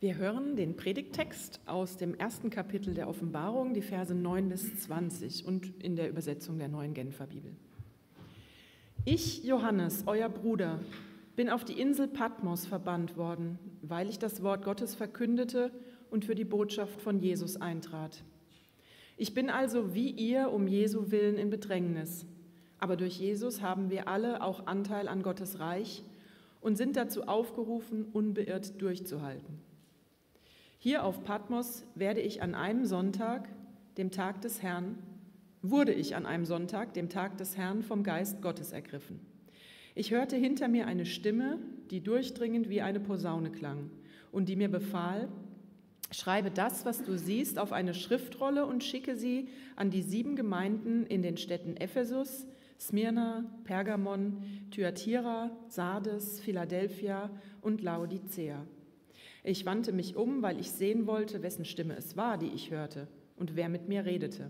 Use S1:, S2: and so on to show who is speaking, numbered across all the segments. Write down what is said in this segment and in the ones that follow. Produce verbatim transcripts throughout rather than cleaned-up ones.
S1: Wir hören den Predigttext aus dem ersten Kapitel der Offenbarung, die Verse neun bis zwanzig und in der Übersetzung der Neuen Genfer Bibel. Ich, Johannes, euer Bruder, bin auf die Insel Patmos verbannt worden, weil ich das Wort Gottes verkündete und für die Botschaft von Jesus eintrat. Ich bin also wie ihr um Jesu willen in Bedrängnis, aber durch Jesus haben wir alle auch Anteil an Gottes Reich und sind dazu aufgerufen, unbeirrt durchzuhalten. Hier auf Patmos werde ich an einem Sonntag, dem Tag des Herrn, wurde ich an einem Sonntag, dem Tag des Herrn, vom Geist Gottes ergriffen. Ich hörte hinter mir eine Stimme, die durchdringend wie eine Posaune klang und die mir befahl: Schreibe das, was du siehst, auf eine Schriftrolle und schicke sie an die sieben Gemeinden in den Städten Ephesus, Smyrna, Pergamon, Thyatira, Sardes, Philadelphia und Laodicea. Ich wandte mich um, weil ich sehen wollte, wessen Stimme es war, die ich hörte und wer mit mir redete.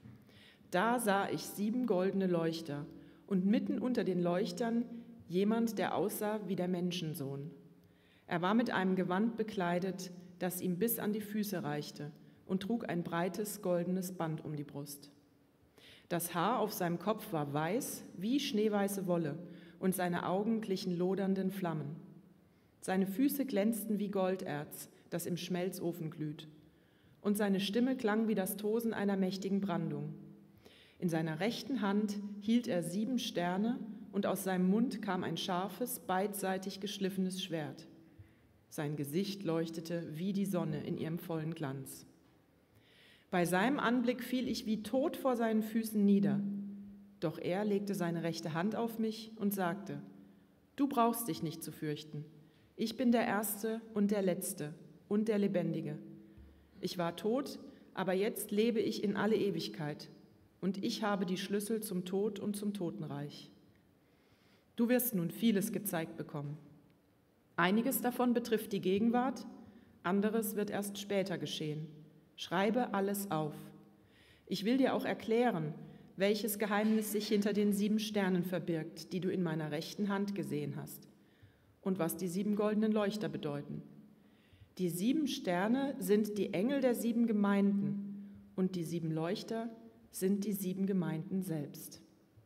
S1: Da sah ich sieben goldene Leuchter und mitten unter den Leuchtern jemand, der aussah wie der Menschensohn. Er war mit einem Gewand bekleidet, das ihm bis an die Füße reichte, und trug ein breites goldenes Band um die Brust. Das Haar auf seinem Kopf war weiß wie schneeweiße Wolle und seine Augen glichen lodernden Flammen. Seine Füße glänzten wie Golderz, das im Schmelzofen glüht, und seine Stimme klang wie das Tosen einer mächtigen Brandung. In seiner rechten Hand hielt er sieben Sterne, und aus seinem Mund kam ein scharfes, beidseitig geschliffenes Schwert. Sein Gesicht leuchtete wie die Sonne in ihrem vollen Glanz. Bei seinem Anblick fiel ich wie tot vor seinen Füßen nieder. Doch er legte seine rechte Hand auf mich und sagte: Du brauchst dich nicht zu fürchten. Ich bin der Erste und der Letzte und der Lebendige. Ich war tot, aber jetzt lebe ich in alle Ewigkeit, und ich habe die Schlüssel zum Tod und zum Totenreich. Du wirst nun vieles gezeigt bekommen. Einiges davon betrifft die Gegenwart, anderes wird erst später geschehen. Schreibe alles auf. Ich will dir auch erklären, welches Geheimnis sich hinter den sieben Sternen verbirgt, die du in meiner rechten Hand gesehen hast, und was die sieben goldenen Leuchter bedeuten. Die sieben Sterne sind die Engel der sieben Gemeinden, und die sieben Leuchter sind die sieben Gemeinden selbst.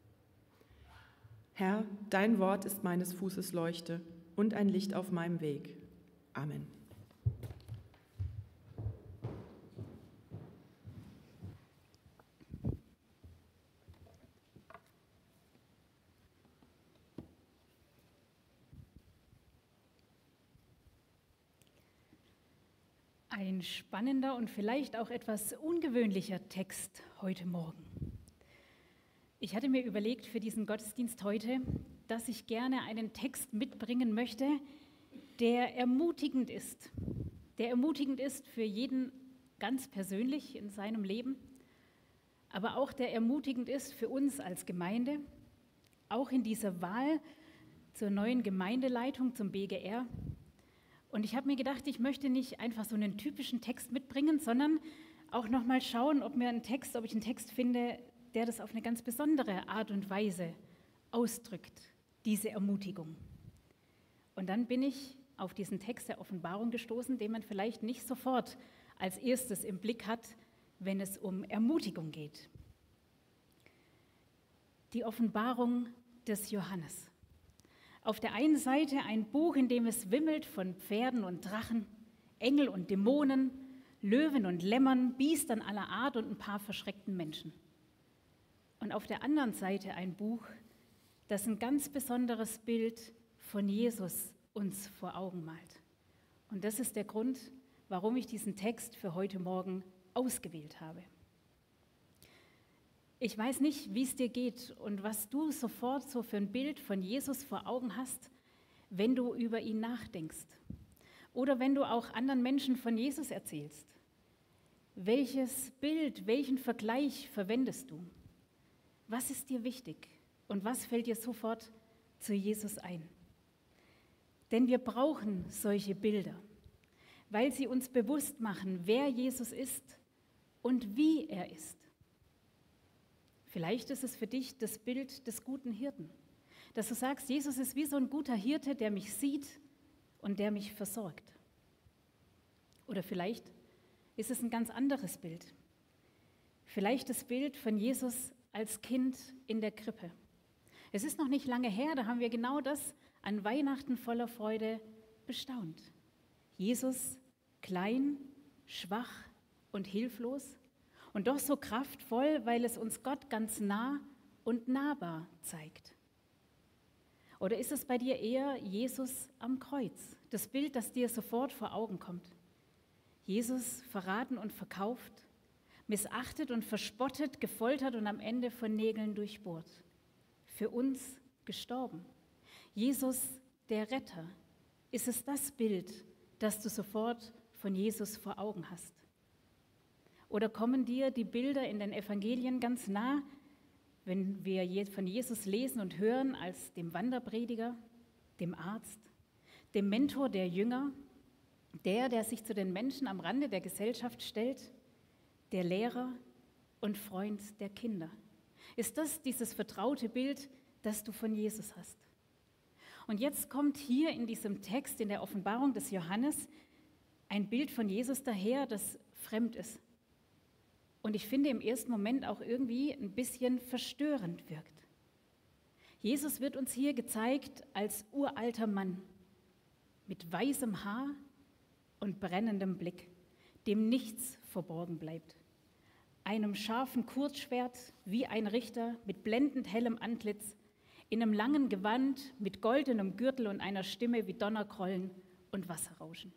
S1: Herr, dein Wort ist meines Fußes Leuchte und ein Licht auf meinem Weg. Amen.
S2: Ein spannender und vielleicht auch etwas ungewöhnlicher Text heute Morgen. Ich hatte mir überlegt für diesen Gottesdienst heute, dass ich gerne einen Text mitbringen möchte, der ermutigend ist. Der ermutigend ist für jeden ganz persönlich in seinem Leben, aber auch der ermutigend ist für uns als Gemeinde, auch in dieser Wahl zur neuen Gemeindeleitung, zum B G R. Und ich habe mir gedacht, ich möchte nicht einfach so einen typischen Text mitbringen, sondern auch noch mal schauen, ob mir ein Text, ob ich einen Text finde, der das auf eine ganz besondere Art und Weise ausdrückt, diese Ermutigung. Und dann bin ich auf diesen Text der Offenbarung gestoßen, den man vielleicht nicht sofort als erstes im Blick hat, wenn es um Ermutigung geht. Die Offenbarung des Johannes. Auf der einen Seite ein Buch, in dem es wimmelt von Pferden und Drachen, Engel und Dämonen, Löwen und Lämmern, Biestern aller Art und ein paar verschreckten Menschen. Und auf der anderen Seite ein Buch, das ein ganz besonderes Bild von Jesus uns vor Augen malt. Und das ist der Grund, warum ich diesen Text für heute Morgen ausgewählt habe. Ich weiß nicht, wie es dir geht und was du sofort so für ein Bild von Jesus vor Augen hast, wenn du über ihn nachdenkst. Oder wenn du auch anderen Menschen von Jesus erzählst. Welches Bild, welchen Vergleich verwendest du? Was ist dir wichtig und was fällt dir sofort zu Jesus ein? Denn wir brauchen solche Bilder, weil sie uns bewusst machen, wer Jesus ist und wie er ist. Vielleicht ist es für dich das Bild des guten Hirten, dass du sagst, Jesus ist wie so ein guter Hirte, der mich sieht und der mich versorgt. Oder vielleicht ist es ein ganz anderes Bild. Vielleicht das Bild von Jesus als Kind in der Krippe. Es ist noch nicht lange her, da haben wir genau das an Weihnachten voller Freude bestaunt. Jesus, klein, schwach und hilflos und doch so kraftvoll, weil es uns Gott ganz nah und nahbar zeigt. Oder ist es bei dir eher Jesus am Kreuz, das Bild, das dir sofort vor Augen kommt? Jesus verraten und verkauft, missachtet und verspottet, gefoltert und am Ende von Nägeln durchbohrt. Für uns gestorben. Jesus, der Retter. Ist es das Bild, das du sofort von Jesus vor Augen hast? Oder kommen dir die Bilder in den Evangelien ganz nah, wenn wir von Jesus lesen und hören als dem Wanderprediger, dem Arzt, dem Mentor der Jünger, der, der sich zu den Menschen am Rande der Gesellschaft stellt, der Lehrer und Freund der Kinder? Ist das dieses vertraute Bild, das du von Jesus hast? Und jetzt kommt hier in diesem Text, in der Offenbarung des Johannes, ein Bild von Jesus daher, das fremd ist. Und ich finde im ersten Moment auch irgendwie ein bisschen verstörend wirkt. Jesus wird uns hier gezeigt als uralter Mann mit weißem Haar und brennendem Blick, dem nichts verborgen bleibt. Einem scharfen Kurzschwert wie ein Richter mit blendend hellem Antlitz, in einem langen Gewand mit goldenem Gürtel und einer Stimme wie Donnergrollen und Wasserrauschen.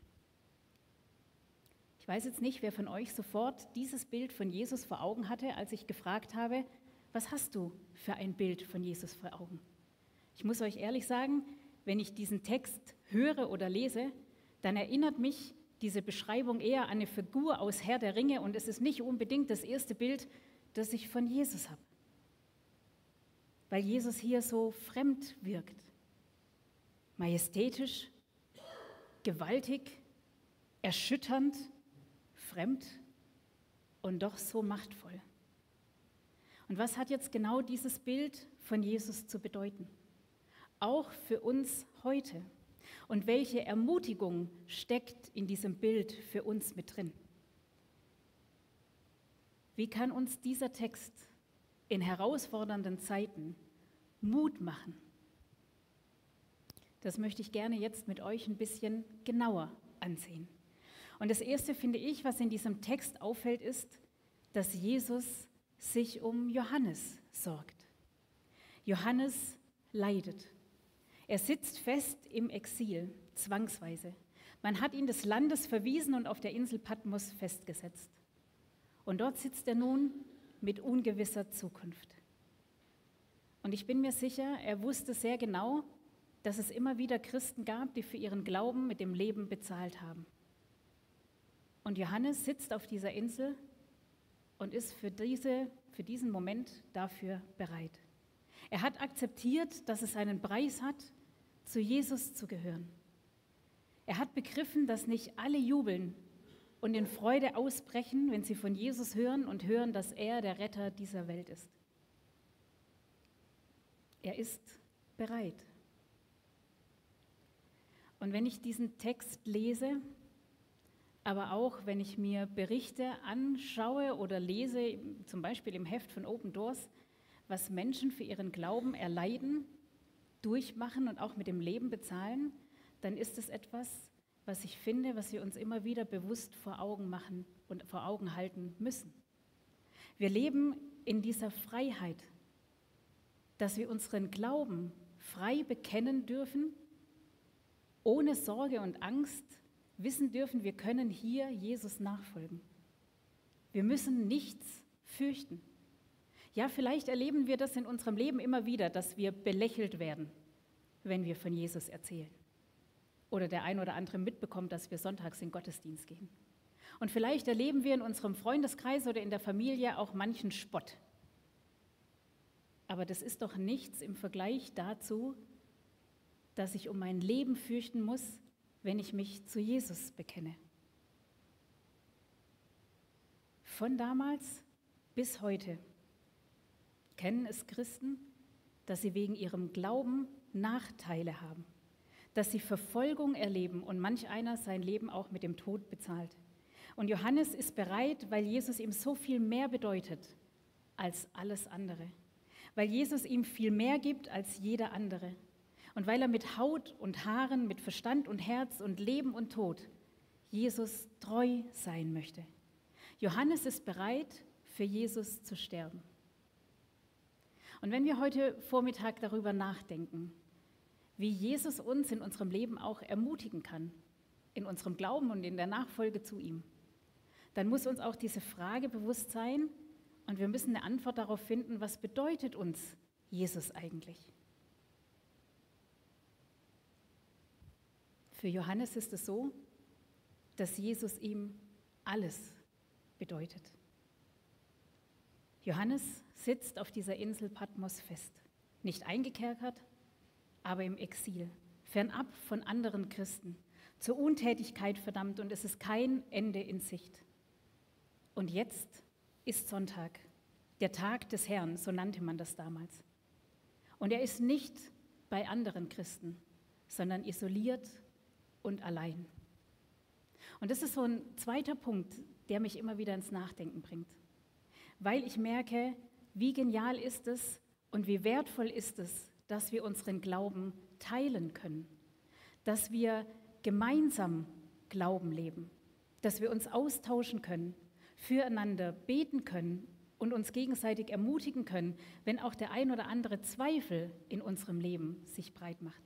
S2: Ich weiß jetzt nicht, wer von euch sofort dieses Bild von Jesus vor Augen hatte, als ich gefragt habe, was hast du für ein Bild von Jesus vor Augen? Ich muss euch ehrlich sagen, wenn ich diesen Text höre oder lese, dann erinnert mich diese Beschreibung eher an eine Figur aus Herr der Ringe und es ist nicht unbedingt das erste Bild, das ich von Jesus habe. Weil Jesus hier so fremd wirkt. Majestätisch, gewaltig, erschütternd, fremd und doch so machtvoll. Und was hat jetzt genau dieses Bild von Jesus zu bedeuten? Auch für uns heute. Und welche Ermutigung steckt in diesem Bild für uns mit drin? Wie kann uns dieser Text in herausfordernden Zeiten Mut machen? Das möchte ich gerne jetzt mit euch ein bisschen genauer ansehen. Und das Erste, finde ich, was in diesem Text auffällt, ist, dass Jesus sich um Johannes sorgt. Johannes leidet. Er sitzt fest im Exil, zwangsweise. Man hat ihn des Landes verwiesen und auf der Insel Patmos festgesetzt. Und dort sitzt er nun mit ungewisser Zukunft. Und ich bin mir sicher, er wusste sehr genau, dass es immer wieder Christen gab, die für ihren Glauben mit dem Leben bezahlt haben. Und Johannes sitzt auf dieser Insel und ist für, diese, für diesen Moment dafür bereit. Er hat akzeptiert, dass es einen Preis hat, zu Jesus zu gehören. Er hat begriffen, dass nicht alle jubeln und in Freude ausbrechen, wenn sie von Jesus hören und hören, dass er der Retter dieser Welt ist. Er ist bereit. Und wenn ich diesen Text lese, aber auch wenn ich mir Berichte anschaue oder lese, zum Beispiel im Heft von Open Doors, was Menschen für ihren Glauben erleiden, durchmachen und auch mit dem Leben bezahlen, dann ist es etwas, was ich finde, was wir uns immer wieder bewusst vor Augen machen und vor Augen halten müssen. Wir leben in dieser Freiheit, dass wir unseren Glauben frei bekennen dürfen, ohne Sorge und Angst wissen dürfen, wir können hier Jesus nachfolgen. Wir müssen nichts fürchten. Ja, vielleicht erleben wir das in unserem Leben immer wieder, dass wir belächelt werden, wenn wir von Jesus erzählen. Oder der ein oder andere mitbekommt, dass wir sonntags in den Gottesdienst gehen. Und vielleicht erleben wir in unserem Freundeskreis oder in der Familie auch manchen Spott. Aber das ist doch nichts im Vergleich dazu, dass ich um mein Leben fürchten muss, wenn ich mich zu Jesus bekenne. Von damals bis heute kennen es Christen, dass sie wegen ihrem Glauben Nachteile haben, dass sie Verfolgung erleben und manch einer sein Leben auch mit dem Tod bezahlt. Und Johannes ist bereit, weil Jesus ihm so viel mehr bedeutet als alles andere. Weil Jesus ihm viel mehr gibt als jeder andere. Und weil er mit Haut und Haaren, mit Verstand und Herz und Leben und Tod Jesus treu sein möchte. Johannes ist bereit, für Jesus zu sterben. Und wenn wir heute Vormittag darüber nachdenken, wie Jesus uns in unserem Leben auch ermutigen kann, in unserem Glauben und in der Nachfolge zu ihm, dann muss uns auch diese Frage bewusst sein und wir müssen eine Antwort darauf finden, was bedeutet uns Jesus eigentlich? Für Johannes ist es so, dass Jesus ihm alles bedeutet. Johannes sitzt auf dieser Insel Patmos fest, nicht eingekerkert, aber im Exil, fernab von anderen Christen, zur Untätigkeit verdammt und es ist kein Ende in Sicht. Und jetzt ist Sonntag, der Tag des Herrn, so nannte man das damals. Und er ist nicht bei anderen Christen, sondern isoliert und allein. Und das ist so ein zweiter Punkt, der mich immer wieder ins Nachdenken bringt. Weil ich merke, wie genial ist es und wie wertvoll ist es, dass wir unseren Glauben teilen können, dass wir gemeinsam Glauben leben, dass wir uns austauschen können, füreinander beten können und uns gegenseitig ermutigen können, wenn auch der ein oder andere Zweifel in unserem Leben sich breit macht.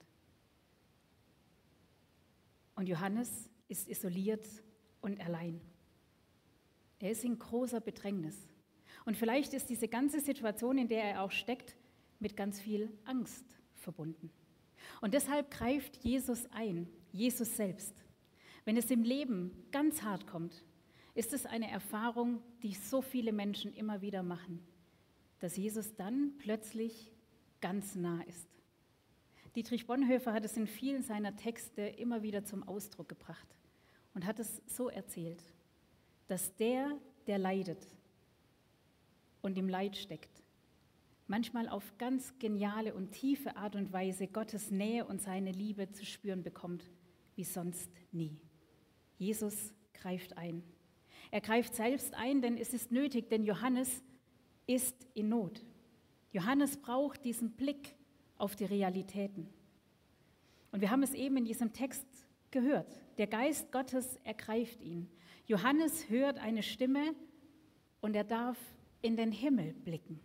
S2: Und Johannes ist isoliert und allein. Er ist in großer Bedrängnis. Und vielleicht ist diese ganze Situation, in der er auch steckt, mit ganz viel Angst verbunden. Und deshalb greift Jesus ein, Jesus selbst. Wenn es im Leben ganz hart kommt, ist es eine Erfahrung, die so viele Menschen immer wieder machen, dass Jesus dann plötzlich ganz nah ist. Dietrich Bonhoeffer hat es in vielen seiner Texte immer wieder zum Ausdruck gebracht und hat es so erzählt, dass der, der leidet und im Leid steckt, manchmal auf ganz geniale und tiefe Art und Weise Gottes Nähe und seine Liebe zu spüren bekommt, wie sonst nie. Jesus greift ein. Er greift selbst ein, denn es ist nötig, denn Johannes ist in Not. Johannes braucht diesen Blick auf die Realitäten. Und wir haben es eben in diesem Text gehört. Der Geist Gottes ergreift ihn. Johannes hört eine Stimme und er darf in den Himmel blicken.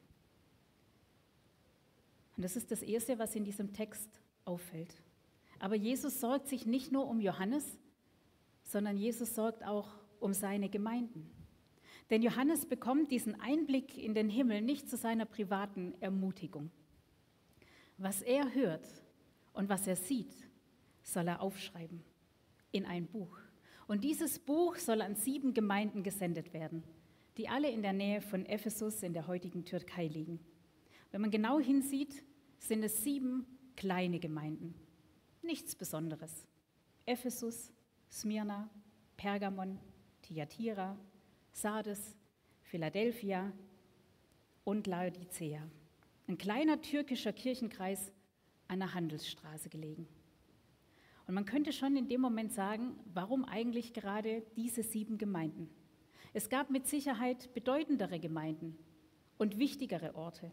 S2: Und das ist das Erste, was in diesem Text auffällt. Aber Jesus sorgt sich nicht nur um Johannes, sondern Jesus sorgt auch um seine Gemeinden. Denn Johannes bekommt diesen Einblick in den Himmel nicht zu seiner privaten Ermutigung. Was er hört und was er sieht, soll er aufschreiben in ein Buch. Und dieses Buch soll an sieben Gemeinden gesendet werden, die alle in der Nähe von Ephesus in der heutigen Türkei liegen. Wenn man genau hinsieht, sind es sieben kleine Gemeinden. Nichts Besonderes. Ephesus, Smyrna, Pergamon, Thyatira, Sardes, Philadelphia und Laodicea. Ein kleiner türkischer Kirchenkreis an der Handelsstraße gelegen. Und man könnte schon in dem Moment sagen, warum eigentlich gerade diese sieben Gemeinden? Es gab mit Sicherheit bedeutendere Gemeinden und wichtigere Orte,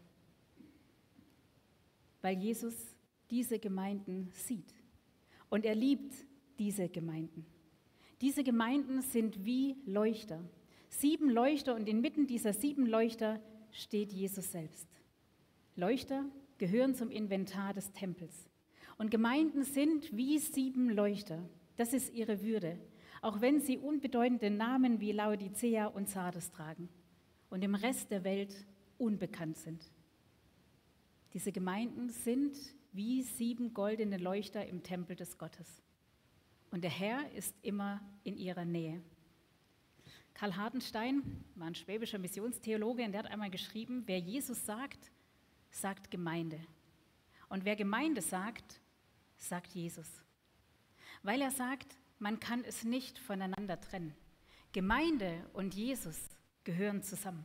S2: weil Jesus diese Gemeinden sieht. Und er liebt diese Gemeinden. Diese Gemeinden sind wie Leuchter. Sieben Leuchter und inmitten dieser sieben Leuchter steht Jesus selbst. Leuchter gehören zum Inventar des Tempels. Und Gemeinden sind wie sieben Leuchter. Das ist ihre Würde, auch wenn sie unbedeutende Namen wie Laodicea und Sardes tragen und im Rest der Welt unbekannt sind. Diese Gemeinden sind wie sieben goldene Leuchter im Tempel des Gottes. Und der Herr ist immer in ihrer Nähe. Karl Hartenstein war ein schwäbischer Missionstheologe und der hat einmal geschrieben, wer Jesus sagt, sagt Gemeinde. Und wer Gemeinde sagt, sagt Jesus. Weil er sagt, man kann es nicht voneinander trennen. Gemeinde und Jesus gehören zusammen.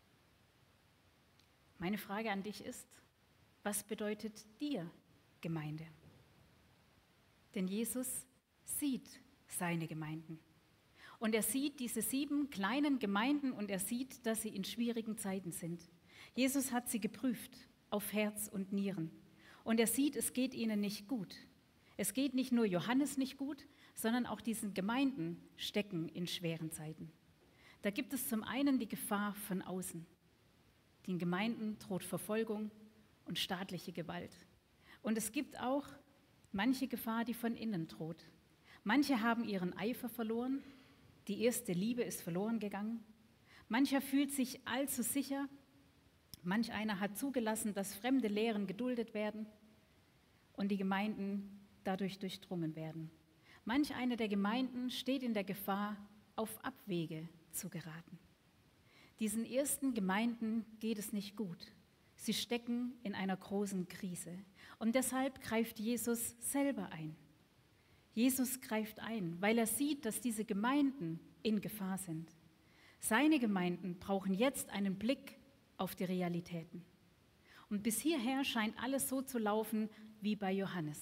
S2: Meine Frage an dich ist, was bedeutet dir Gemeinde? Denn Jesus sieht seine Gemeinden. Und er sieht diese sieben kleinen Gemeinden und er sieht, dass sie in schwierigen Zeiten sind. Jesus hat sie geprüft auf Herz und Nieren. Und er sieht, es geht ihnen nicht gut. Es geht nicht nur Johannes nicht gut, sondern auch diesen Gemeinden stecken in schweren Zeiten. Da gibt es zum einen die Gefahr von außen. Den Gemeinden droht Verfolgung und staatliche Gewalt. Und es gibt auch manche Gefahr, die von innen droht. Manche haben ihren Eifer verloren, die erste Liebe ist verloren gegangen. Mancher fühlt sich allzu sicher, manch einer hat zugelassen, dass fremde Lehren geduldet werden und die Gemeinden dadurch durchdrungen werden. Manch eine der Gemeinden steht in der Gefahr, auf Abwege zu geraten. Diesen ersten Gemeinden geht es nicht gut. Sie stecken in einer großen Krise. Und deshalb greift Jesus selber ein. Jesus greift ein, weil er sieht, dass diese Gemeinden in Gefahr sind. Seine Gemeinden brauchen jetzt einen Blick auf die Realitäten. Und bis hierher scheint alles so zu laufen wie bei Johannes.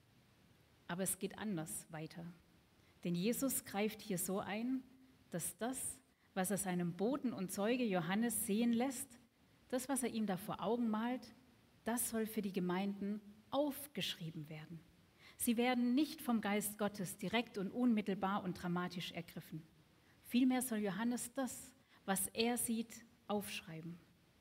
S2: Aber es geht anders weiter. Denn Jesus greift hier so ein, dass das, was er seinem Boten und Zeuge Johannes sehen lässt, das, was er ihm da vor Augen malt, das soll für die Gemeinden aufgeschrieben werden. Sie werden nicht vom Geist Gottes direkt und unmittelbar und dramatisch ergriffen. Vielmehr soll Johannes das, was er sieht, aufschreiben.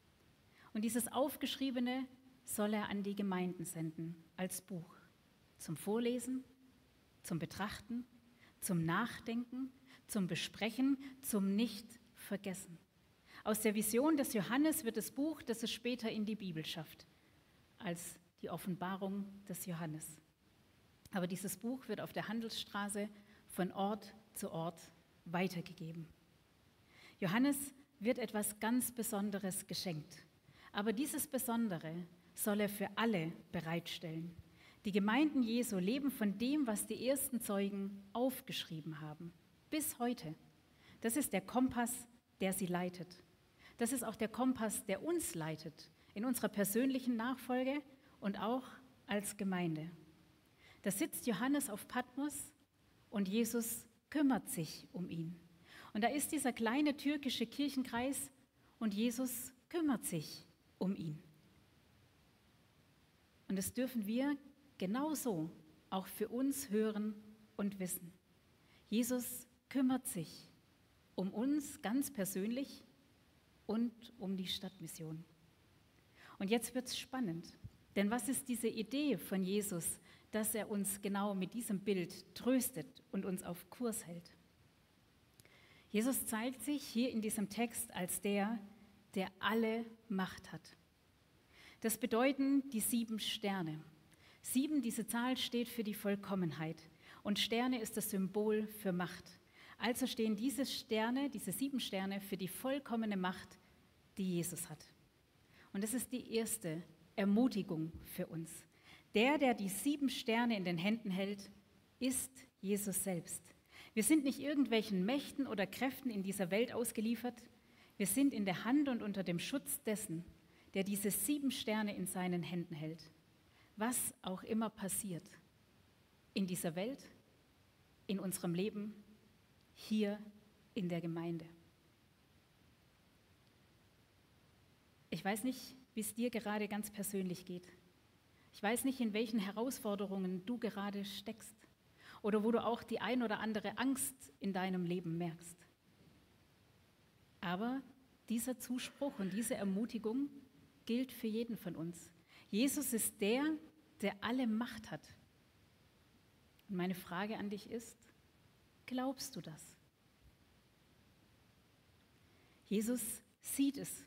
S2: Und dieses Aufgeschriebene soll er an die Gemeinden senden, als Buch. Zum Vorlesen, zum Betrachten, zum Nachdenken, zum Besprechen, zum Nicht-Vergessen. Aus der Vision des Johannes wird das Buch, das es später in die Bibel schafft, als die Offenbarung des Johannes. Aber dieses Buch wird auf der Handelsstraße von Ort zu Ort weitergegeben. Johannes wird etwas ganz Besonderes geschenkt. Aber dieses Besondere soll er für alle bereitstellen. Die Gemeinden Jesu leben von dem, was die ersten Zeugen aufgeschrieben haben. Bis heute. Das ist der Kompass, der sie leitet. Das ist auch der Kompass, der uns leitet, in unserer persönlichen Nachfolge und auch als Gemeinde. Da sitzt Johannes auf Patmos und Jesus kümmert sich um ihn. Und da ist dieser kleine türkische Kirchenkreis und Jesus kümmert sich um ihn. Und das dürfen wir genauso auch für uns hören und wissen. Jesus kümmert sich um uns ganz persönlich und um die Stadtmission. Und jetzt wird es spannend, denn was ist diese Idee von Jesus, dass er uns genau mit diesem Bild tröstet und uns auf Kurs hält? Jesus zeigt sich hier in diesem Text als der, der alle Macht hat. Das bedeuten die sieben Sterne. Sieben, diese Zahl steht für die Vollkommenheit und Sterne ist das Symbol für Macht. Also stehen diese Sterne, diese sieben Sterne für die vollkommene Macht, die Jesus hat. Und das ist die erste Ermutigung für uns. Der, der die sieben Sterne in den Händen hält, ist Jesus selbst. Wir sind nicht irgendwelchen Mächten oder Kräften in dieser Welt ausgeliefert. Wir sind in der Hand und unter dem Schutz dessen, der diese sieben Sterne in seinen Händen hält. Was auch immer passiert in dieser Welt, in unserem Leben, hier in der Gemeinde. Ich weiß nicht, wie es dir gerade ganz persönlich geht. Ich weiß nicht, in welchen Herausforderungen du gerade steckst oder wo du auch die ein oder andere Angst in deinem Leben merkst. Aber dieser Zuspruch und diese Ermutigung gilt für jeden von uns. Jesus ist der, der alle Macht hat. Und meine Frage an dich ist, glaubst du das? Jesus sieht es.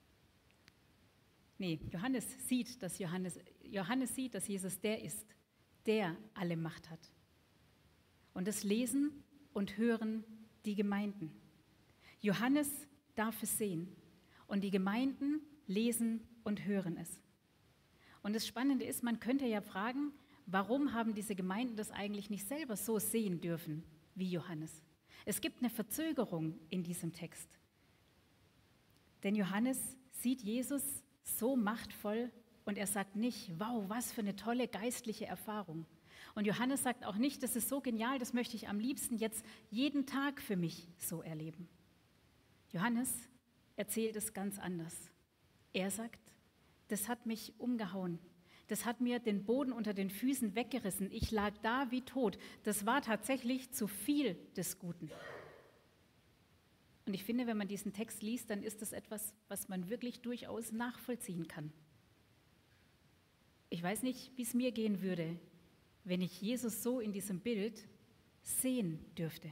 S2: Nee, Johannes sieht, dass Johannes, Johannes sieht, dass Jesus der ist, der alle Macht hat. Und das lesen und hören die Gemeinden. Johannes darf es sehen und die Gemeinden lesen und hören es. Und das Spannende ist, man könnte ja fragen, warum haben diese Gemeinden das eigentlich nicht selber so sehen dürfen wie Johannes? Es gibt eine Verzögerung in diesem Text. Denn Johannes sieht Jesus so machtvoll und er sagt nicht, wow, was für eine tolle geistliche Erfahrung, Und Johannes sagt auch nicht, das ist so genial, das möchte ich am liebsten jetzt jeden Tag für mich so erleben. Johannes erzählt es ganz anders. Er sagt, das hat mich umgehauen. Das hat mir den Boden unter den Füßen weggerissen. Ich lag da wie tot. Das war tatsächlich zu viel des Guten. Und ich finde, wenn man diesen Text liest, dann ist das etwas, was man wirklich durchaus nachvollziehen kann. Ich weiß nicht, wie es mir gehen würde, wenn ich Jesus so in diesem Bild sehen dürfte.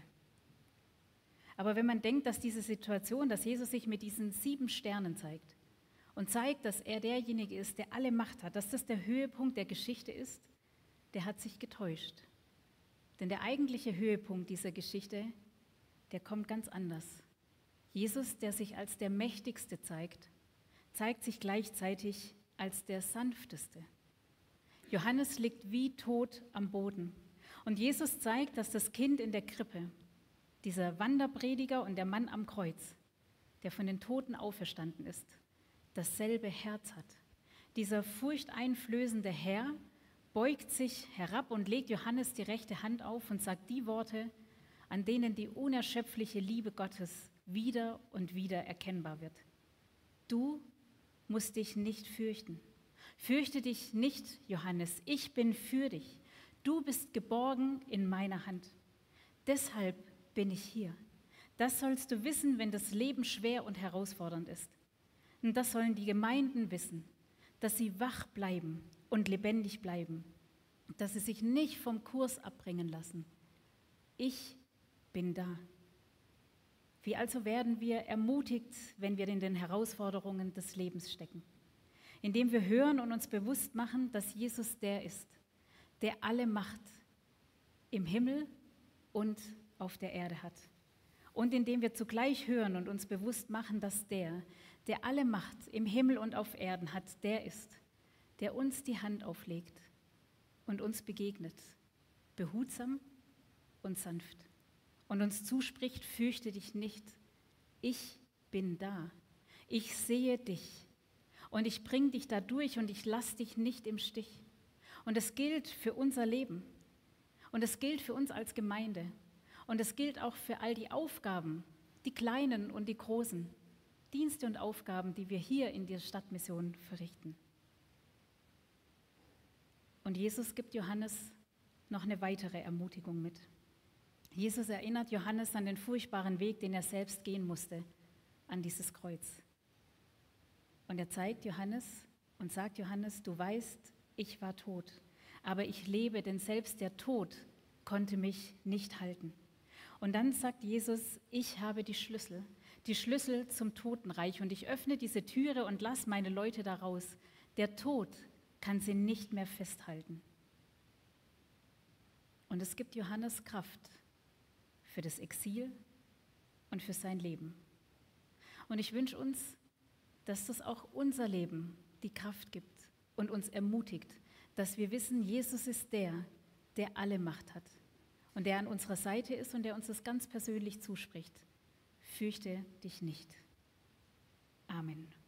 S2: Aber wenn man denkt, dass diese Situation, dass Jesus sich mit diesen sieben Sternen zeigt und zeigt, dass er derjenige ist, der alle Macht hat, dass das der Höhepunkt der Geschichte ist, der hat sich getäuscht. Denn der eigentliche Höhepunkt dieser Geschichte, der kommt ganz anders. Jesus, der sich als der Mächtigste zeigt, zeigt sich gleichzeitig als der Sanfteste. Johannes liegt wie tot am Boden. Und Jesus zeigt, dass das Kind in der Krippe, dieser Wanderprediger und der Mann am Kreuz, der von den Toten auferstanden ist, dasselbe Herz hat. Dieser furchteinflößende Herr beugt sich herab und legt Johannes die rechte Hand auf und sagt die Worte, an denen die unerschöpfliche Liebe Gottes wieder und wieder erkennbar wird. Du musst dich nicht fürchten. Fürchte dich nicht, Johannes, ich bin für dich. Du bist geborgen in meiner Hand. Deshalb bin ich hier. Das sollst du wissen, wenn das Leben schwer und herausfordernd ist. Und das sollen die Gemeinden wissen, dass sie wach bleiben und lebendig bleiben, dass sie sich nicht vom Kurs abbringen lassen. Ich bin da. Wie also werden wir ermutigt, wenn wir in den Herausforderungen des Lebens stecken? Indem wir hören und uns bewusst machen, dass Jesus der ist, der alle Macht im Himmel und auf der Erde hat. Und indem wir zugleich hören und uns bewusst machen, dass der, der alle Macht im Himmel und auf Erden hat, der ist, der uns die Hand auflegt und uns begegnet, behutsam und sanft. Und uns zuspricht, fürchte dich nicht, ich bin da, ich sehe dich und ich bringe dich da durch und ich lasse dich nicht im Stich. Und es gilt für unser Leben und es gilt für uns als Gemeinde und es gilt auch für all die Aufgaben, die kleinen und die großen, Dienste und Aufgaben, die wir hier in der Stadtmission verrichten. Und Jesus gibt Johannes noch eine weitere Ermutigung mit. Jesus erinnert Johannes an den furchtbaren Weg, den er selbst gehen musste, an dieses Kreuz. Und er zeigt Johannes und sagt Johannes, du weißt, ich war tot, aber ich lebe, denn selbst der Tod konnte mich nicht halten. Und dann sagt Jesus, ich habe die Schlüssel, die Schlüssel zum Totenreich und ich öffne diese Türe und lasse meine Leute da raus. Der Tod kann sie nicht mehr festhalten. Und es gibt Johannes Kraft für das Exil und für sein Leben. Und ich wünsche uns, dass das auch unser Leben die Kraft gibt und uns ermutigt, dass wir wissen, Jesus ist der, der alle Macht hat und der an unserer Seite ist und der uns das ganz persönlich zuspricht. Fürchte dich nicht. Amen.